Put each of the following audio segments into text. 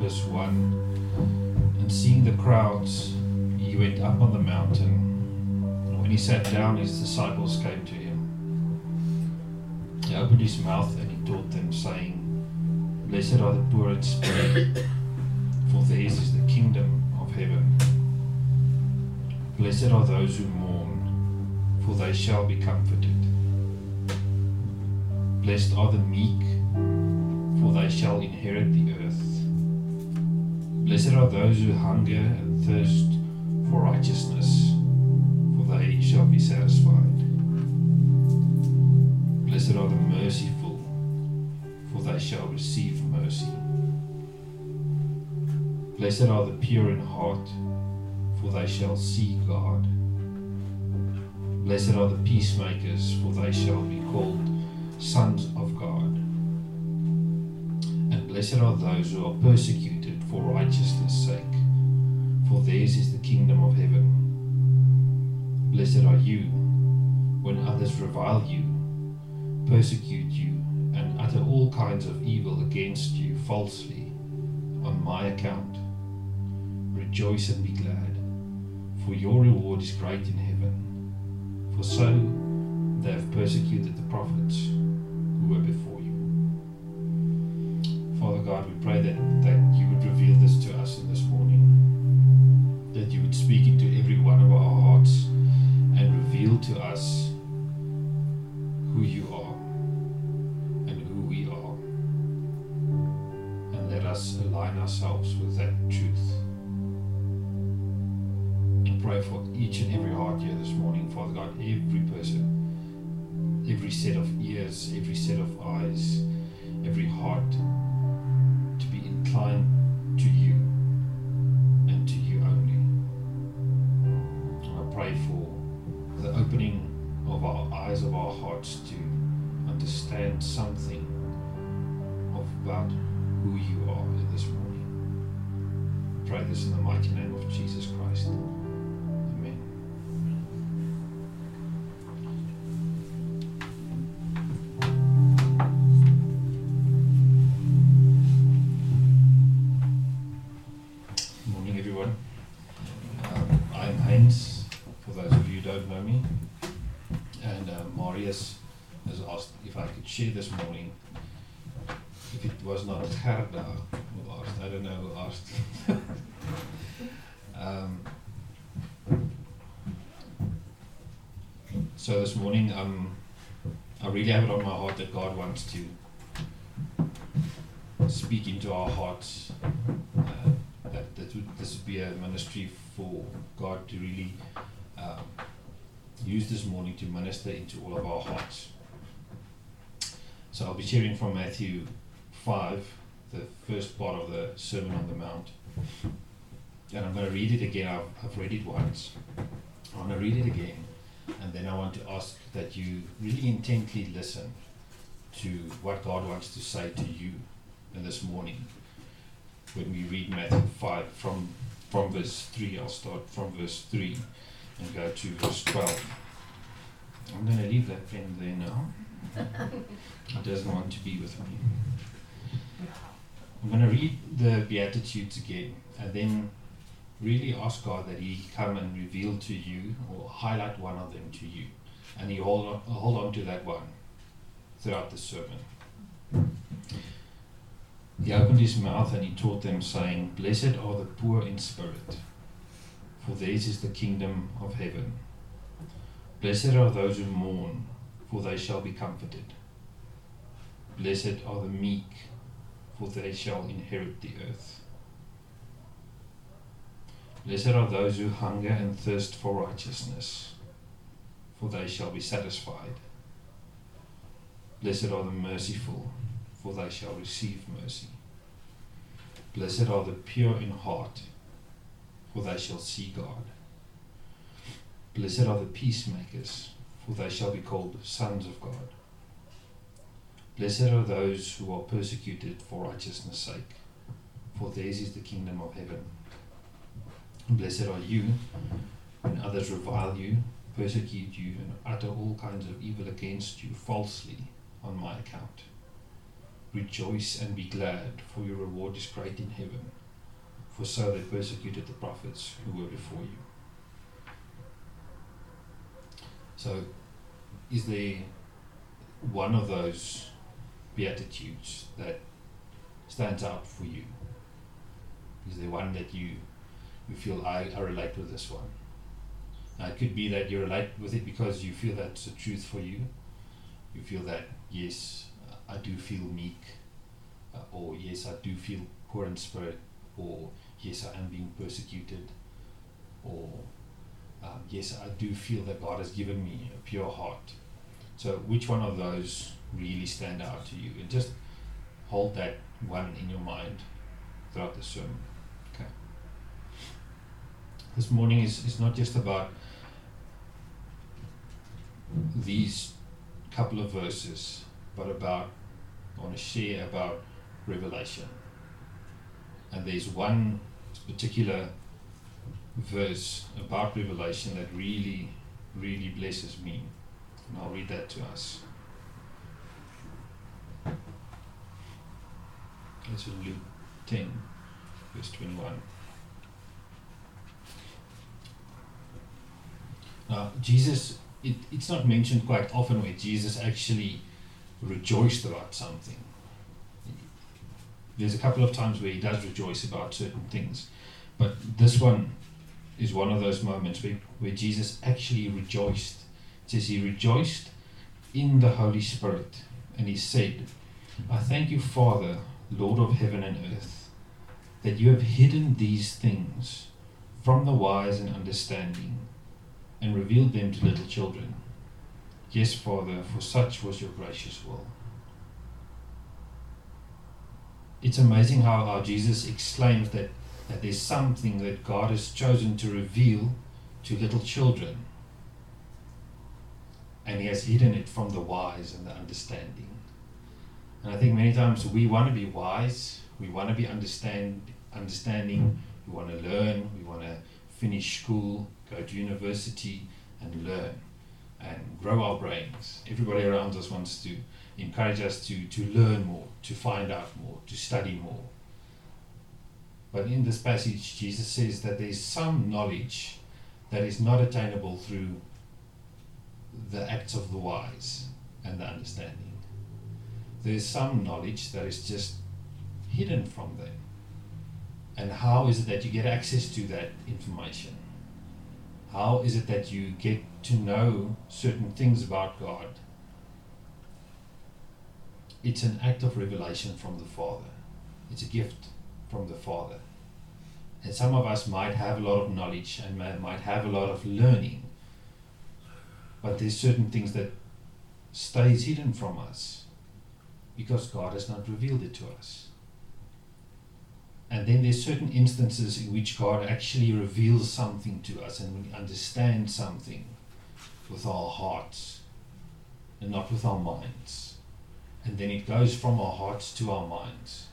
verse 1. And seeing the crowds, he went up on the mountain. And when he sat down, his disciples came to him. He opened his mouth and he taught them, saying, Blessed are the poor in spirit, for theirs is the kingdom of heaven. Blessed are those who mourn, for they shall be comforted. Blessed are the meek, for they shall inherit the earth. Blessed are those who hunger and thirst for righteousness, for they shall be satisfied. Blessed are the merciful, for they shall receive mercy. Blessed are the pure in heart, for they shall see God. Blessed are the peacemakers, for they shall be called sons of God. And blessed are those who are persecuted for righteousness' sake, for theirs is the kingdom of heaven. Blessed are you when others revile you, persecute you, and utter all kinds of evil against you falsely on my account. Rejoice and be glad, for your reward is great in heaven. For so they have persecuted the prophets who were before you. Father God, we pray that you would reveal this to us in this morning, that you would speak into every one of our hearts and reveal to us who you are and who we are, and let us align ourselves with that truth. I pray for each and every heart here this morning, Father God, every person, every set of ears, every set of eyes, every heart to be inclined to you and to you only. And I pray for the opening of our eyes, of our hearts, to understand something about who you are in this morning. I pray this in the mighty name of Jesus Christ. Amen. Good morning, everyone. I'm Heinz, for those of you who don't know me. And Marius has asked if I could share this morning. If it was not Gerda who asked, I don't know who asked. So this morning, I really have it on my heart that God wants to speak into our hearts. This would be a ministry for God to really use this morning to minister into all of our hearts. So I'll be sharing from Matthew 5, the first part of the Sermon on the Mount. And I'm going to read it again. I've read it once. I want to read it again. And then I want to ask that you really intently listen to what God wants to say to you in this morning. When we read Matthew 5 from verse 3, I'll start from verse 3 and go to verse 12. I'm going to leave that pen there now. It doesn't want to be with me. I'm going to read the Beatitudes again and then really ask God that He come and reveal to you or highlight one of them to you. And you hold on to that one throughout the sermon. He opened his mouth and he taught them, saying, Blessed are the poor in spirit, for theirs is the kingdom of heaven. Blessed are those who mourn, for they shall be comforted. Blessed are the meek, for they shall inherit the earth. Blessed are those who hunger and thirst for righteousness, for they shall be satisfied. Blessed are the merciful, for they shall receive mercy. Blessed are the pure in heart, for they shall see God. Blessed are the peacemakers, for they shall be called sons of God. Blessed are those who are persecuted for righteousness' sake, for theirs is the kingdom of heaven. Blessed are you when others revile you, persecute you, and utter all kinds of evil against you falsely on my account. rejoice and be glad, for your reward is great in heaven. For so they persecuted the prophets who were before you. So, is there one of those beatitudes that stands out for you? Is there one that you feel, I relate with this one? It could be that you relate with it because you feel that's the truth for you. You feel that, yes, I do feel meek, or yes, I do feel poor in spirit, or yes, I am being persecuted, or yes, I do feel that God has given me a pure heart. So which one of those really stand out to you? And just hold that one in your mind throughout the sermon. Okay. This morning is not just about these couple of verses, but I want to share about Revelation. And there's one particular verse about Revelation that really, really blesses me. And I'll read that to us. It's in Luke 10, verse 21. Now, Jesus, it's not mentioned quite often where Jesus actually rejoiced about something. There's a couple of times where he does rejoice about certain things, but this one is one of those moments where Jesus actually rejoiced. It says he rejoiced in the Holy Spirit, and he said, I thank you, Father, Lord of heaven and earth, that you have hidden these things from the wise and understanding and revealed them to little children. Yes, Father, for such was your gracious will. It's amazing how Jesus exclaims that there's something that God has chosen to reveal to little children, and he has hidden it from the wise and the understanding. And I think many times we want to be wise, we want to be understanding, we want to learn, we want to finish school, go to university and learn and grow our brains. Everybody around us wants to encourage us to learn more, to find out more, to study more. But in this passage, Jesus says that there's some knowledge that is not attainable through the acts of the wise and the understanding. There's some knowledge that is just hidden from them. And how is it that you get access to that information? How is it that you get to know certain things about God? It's an act of revelation from the Father. It's a gift from the Father. And some of us might have a lot of knowledge and might have a lot of learning, but there's certain things that stays hidden from us because God has not revealed it to us. And then there's certain instances in which God actually reveals something to us and we understand something with our hearts and not with our minds. And then it goes from our hearts to our minds.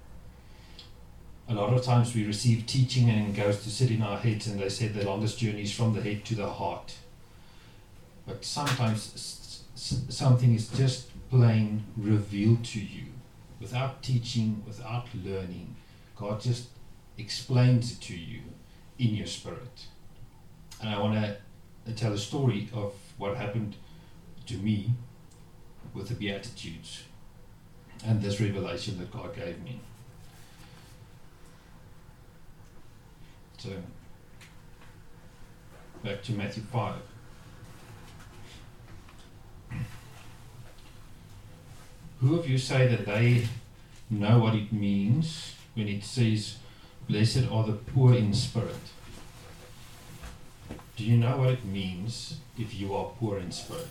A lot of times we receive teaching and it goes to sit in our heads, and they said the longest journey is from the head to the heart. But sometimes something is just plain revealed to you without teaching, without learning. God just explains it to you in your spirit. And I want to tell a story of what happened to me with the Beatitudes and this revelation that God gave me. So, back to Matthew 5. Who of you say that they know what it means when it says, blessed are the poor in spirit? Do you know what it means if you are poor in spirit?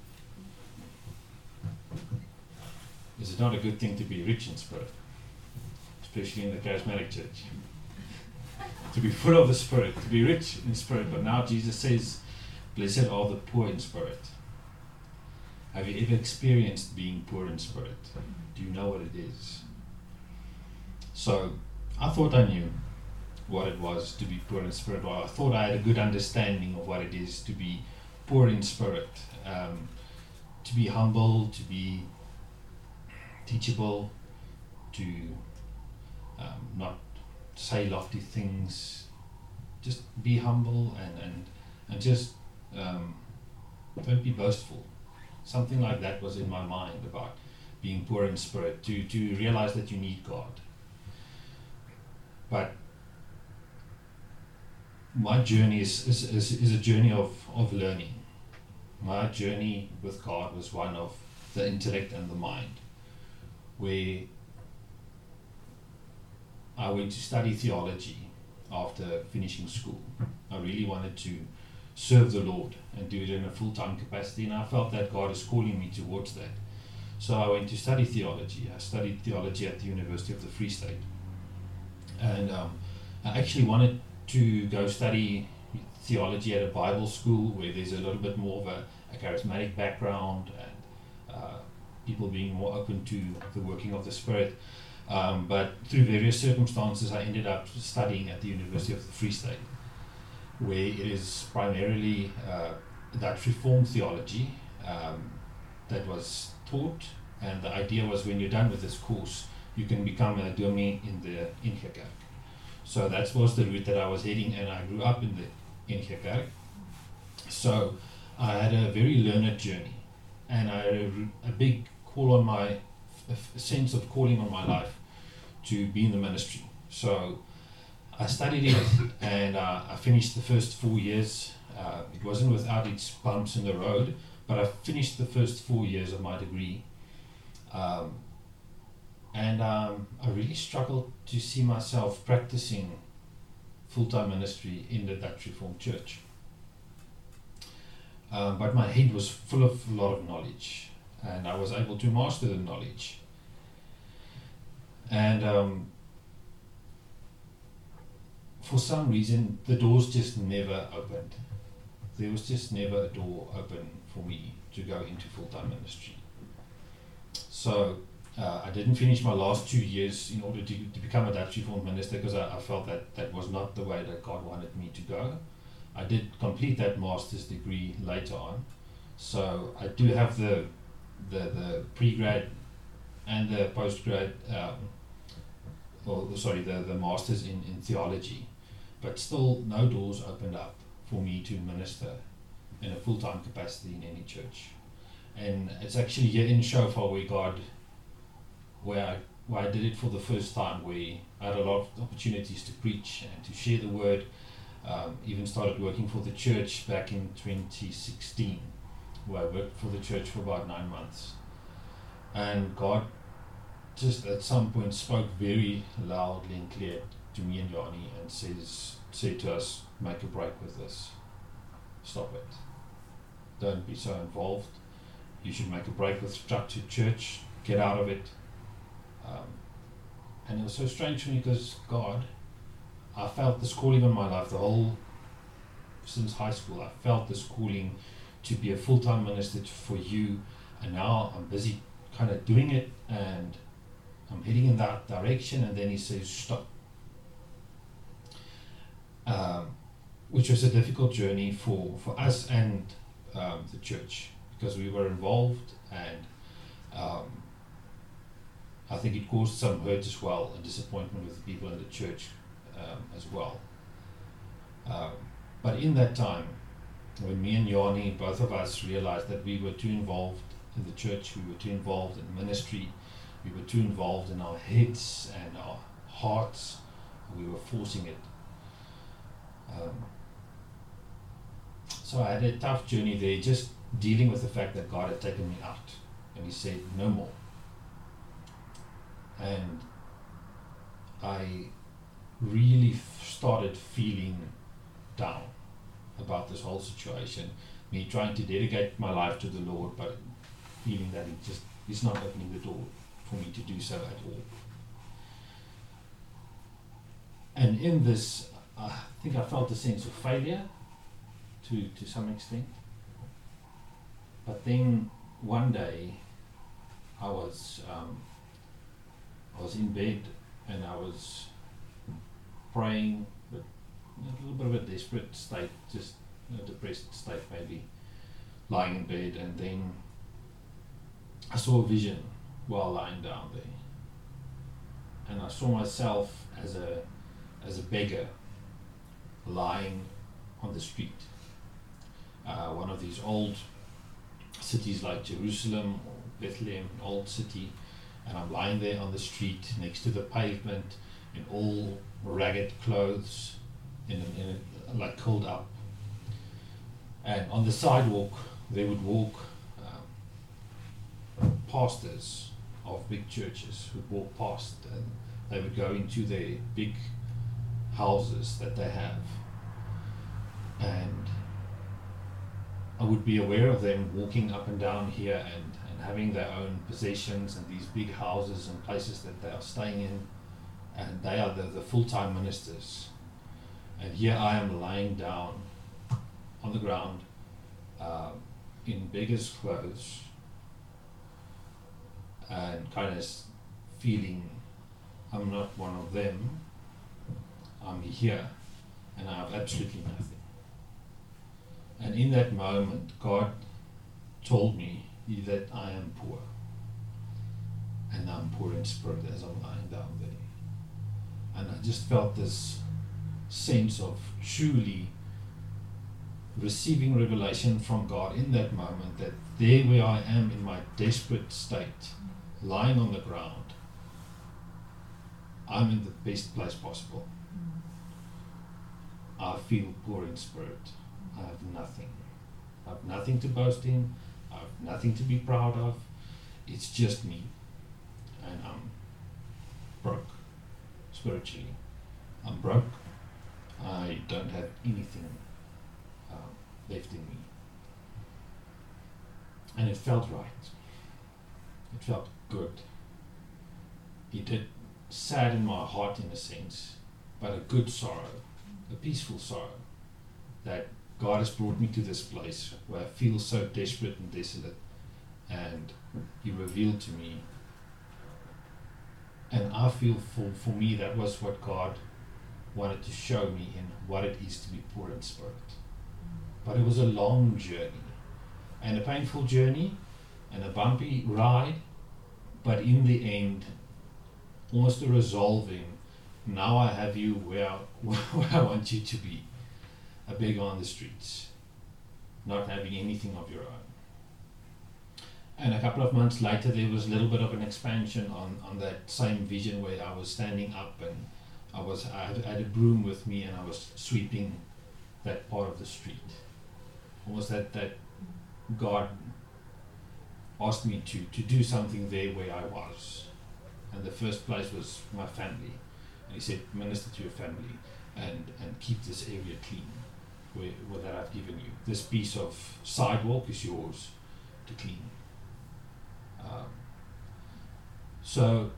Is it not a good thing to be rich in spirit? Especially in the charismatic church. To be full of the Spirit, to be rich in spirit. But now Jesus says, blessed are the poor in spirit. Have you ever experienced being poor in spirit? Do you know what it is? So, I thought I knew what it was to be poor in spirit. Well, I thought I had a good understanding of what it is to be poor in spirit. To be humble, to be teachable, to not say lofty things, just be humble and just don't be boastful. Something like that was in my mind about being poor in spirit, to realize that you need God. But my journey is a journey of learning. My journey with God was one of the intellect and the mind, where I went to study theology after finishing school. I really wanted to serve the Lord and do it in a full-time capacity, and I felt that God is calling me towards that. So I went to study theology. I studied theology at the University of the Free State, and I actually wanted to go study theology at a Bible school where there's a little bit more of a charismatic background and people being more open to the working of the Spirit. But through various circumstances, I ended up studying at the University of the Free State, where it is primarily Dutch Reformed theology that was taught, and the idea was when you're done with this course, you can become a dominee in the NG Kerk. So that was the route that I was heading, and I grew up in the NG Kerk. So I had a very learned journey, and I had a big call on my, a sense of calling on my life to be in the ministry. So I studied it, and I finished the first 4 years. It wasn't without its bumps in the road, but I finished the first 4 years of my degree. And I really struggled to see myself practicing full-time ministry in the Dutch Reformed Church. But my head was full of a lot of knowledge, and I was able to master the knowledge. And for some reason, the doors just never opened. There was just never a door open for me to go into full-time ministry. So I didn't finish my last 2 years in order to become a Dutch Reformed minister, because I felt that was not the way that God wanted me to go. I did complete that master's degree later on, so I do have the pre-grad and the post-grad, the master's in theology, but still no doors opened up for me to minister in a full-time capacity in any church. And it's actually here in Shofar where I did it for the first time, where I had a lot of opportunities to preach and to share the word. Even started working for the church back in 2016, where I worked for the church for about 9 months. And God just at some point spoke very loudly and clear to me and Yanni and said to us, make a break with this. Stop it. Don't be so involved. You should make a break with structured church. Get out of it. And it was so strange for me, because God, I felt this calling on my life since high school. I felt this calling to be a full-time minister for you, and now I'm busy kind of doing it, and I'm heading in that direction. And then he says, stop. Which was a difficult journey for us and the church, because we were involved, and I think it caused some hurt as well, and disappointment with the people in the church as well. But in that time, when me and Yanni, both of us, realized that we were too involved in the church, we were too involved in ministry, we were too involved in our heads and our hearts, we were forcing it. So I had a tough journey there, just dealing with the fact that God had taken me out, and he said, no more. And I really started feeling down about this whole situation, me trying to dedicate my life to the Lord, but feeling that he's not opening the door for me to do so at all. And in this, I think I felt a sense of failure to some extent. But then one day I was in bed, and I was praying, but a little bit of a desperate state, just a depressed state maybe, lying in bed, and then I saw a vision while lying down there. and I saw myself as a beggar lying on the street. One of these old cities like Jerusalem or Bethlehem, an old city, and I'm lying there on the street next to the pavement in all ragged clothes, like curled up. And on the sidewalk, they would walk pastors of big churches would walk past, and they would go into their big houses that they have, and I would be aware of them walking up and down here and having their own possessions and these big houses and places that they are staying in, and they are the full-time ministers. And here I am lying down on the ground in beggar's clothes and kind of feeling I'm not one of them. I'm here and I have absolutely nothing. And in that moment, God told me that I am poor. And I'm poor in spirit as I'm lying down there. And I just felt this sense of truly receiving revelation from God in that moment, that there where I am in my desperate state, lying on the ground, I'm in the best place possible. I feel poor in spirit. I have nothing. I have nothing to boast in. I have nothing to be proud of. It's just me. And I'm broke spiritually. I'm broke. I don't have anything left in me. And it felt right. It felt good. It did sadden my heart in a sense, but a good sorrow, a peaceful sorrow, that God has brought me to this place where I feel so desperate and desolate, and He revealed to me, and I feel for me that was what God wanted to show me in what it is to be poor in spirit. But it was a long journey, and a painful journey, and a bumpy ride, but in the end, almost a resolving, now I have you where I want you to be. A beggar on the streets, not having anything of your own. And a couple of months later, there was a little bit of an expansion on that same vision, where I was standing up and I had a broom with me, and I was sweeping that part of the street. Almost that God asked me to do something there where I was. And the first place was my family. And He said, minister to your family and keep this area clean. Where that I've given you. This piece of sidewalk is yours to clean. So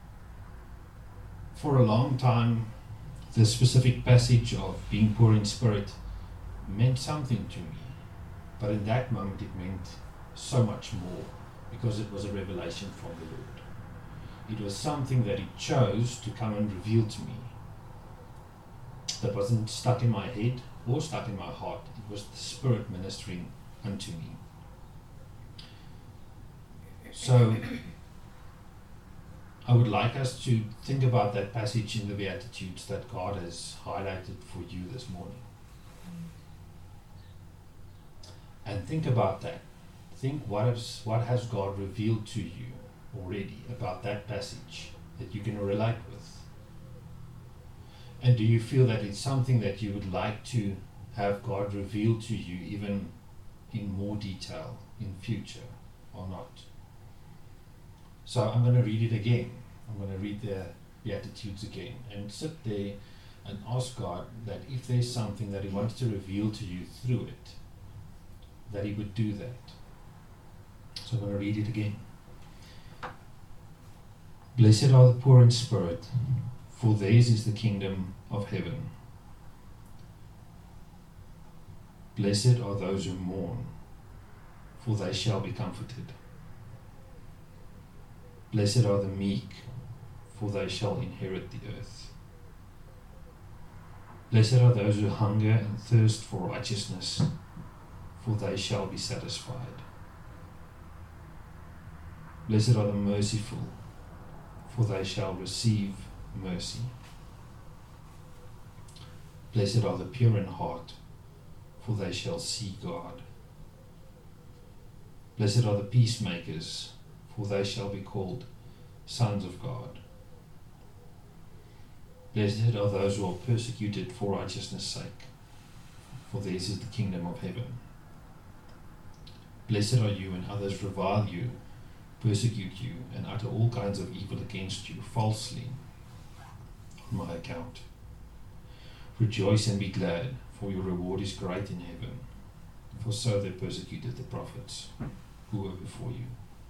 for a long time, the specific passage of being poor in spirit meant something to me. But in that moment it meant so much more, because it was a revelation from the Lord. It was something that He chose to come and reveal to me, that wasn't stuck in my head or stuck in my heart. It was the Spirit ministering unto me. So I would like us to think about that passage in the Beatitudes that God has highlighted for you this morning. And think about that. Think what has God revealed to you already about that passage that you can relate with. And do you feel that it's something that you would like to have God reveal to you even in more detail in future or not? So I'm going to read it again. I'm going to read the Beatitudes again and sit there and ask God that if there's something that He wants to reveal to you through it, that He would do that. So I'm going to read it again. Blessed are the poor in spirit, for theirs is the kingdom of heaven. Blessed are those who mourn, for they shall be comforted. Blessed are the meek, for they shall inherit the earth. Blessed are those who hunger and thirst for righteousness, for they shall be satisfied. Blessed are the merciful, for they shall receive mercy. Blessed are the pure in heart, for they shall see God. Blessed are the peacemakers, for they shall be called sons of God. Blessed are those who are persecuted for righteousness' sake, for theirs is the kingdom of heaven. Blessed are you when others revile you, persecute you, and utter all kinds of evil against you falsely on my account. Rejoice and be glad, for your reward is great in heaven, for so they persecuted the prophets who were before you.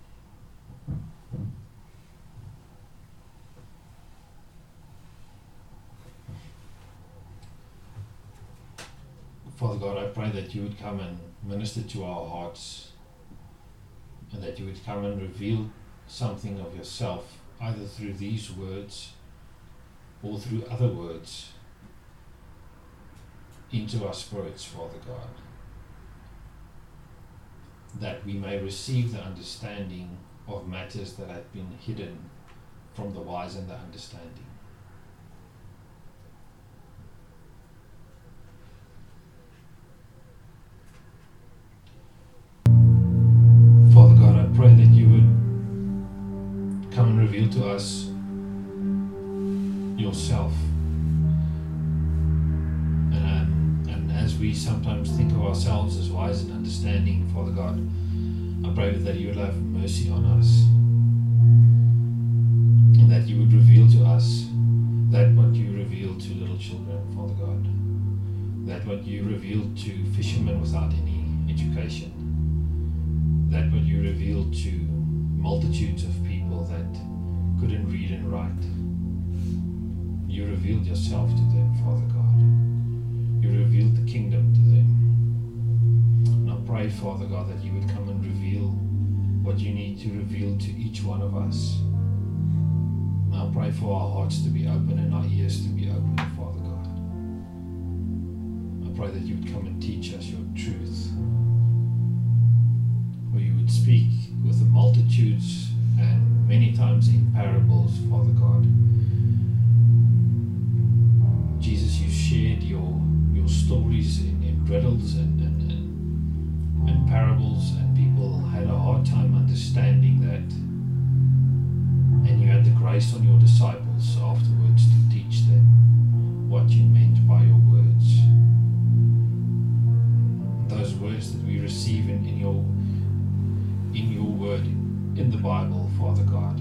Father God, I pray that you would come and minister to our hearts, and that you would come and reveal something of yourself, either through these words or through other words, into our spirits, Father God, that we may receive the understanding of matters that have been hidden from the wise and the understanding. Father God, I pray that you would come and reveal to us yourself. And as we sometimes think of ourselves as wise and understanding, Father God, I pray that you would have mercy on us, and that you would reveal to us that what you reveal to little children, Father God, that what you reveal to fishermen without any education, that what you reveal to multitudes of people that couldn't read and write. You revealed yourself to them, Father God. You revealed the kingdom to them. And I pray, Father God, that you would come and reveal what you need to reveal to each one of us. And I pray for our hearts to be open and our ears to be open, Father God. I pray that you would come and teach us your truth, where you would speak with the multitudes and many times in parables, Father God. Jesus, you shared your stories in riddles and parables, and people had a hard time understanding that. And you had the grace on your disciples afterwards to teach them what you meant by your words. Those words that we receive in your word, in the Bible, Father God.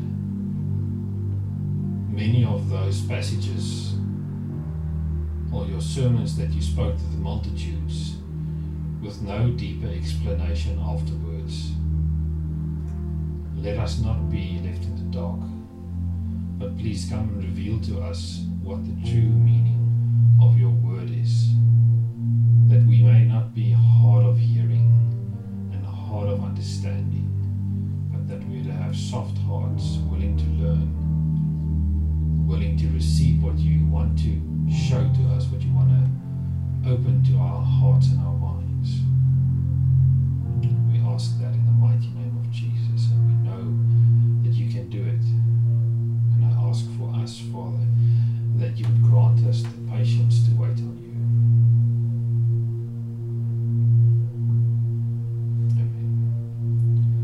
Many of those passages, or your sermons that you spoke to the multitudes, with no deeper explanation afterwards. Let us not be left in the dark, but please come and reveal to us what the true meaning of your word is, that we may not be hard of hearing and hard of understanding, but that we would have soft hearts, willing to learn, willing to receive what you want to show to us, what you want to open to our hearts and our minds. We ask that in the mighty name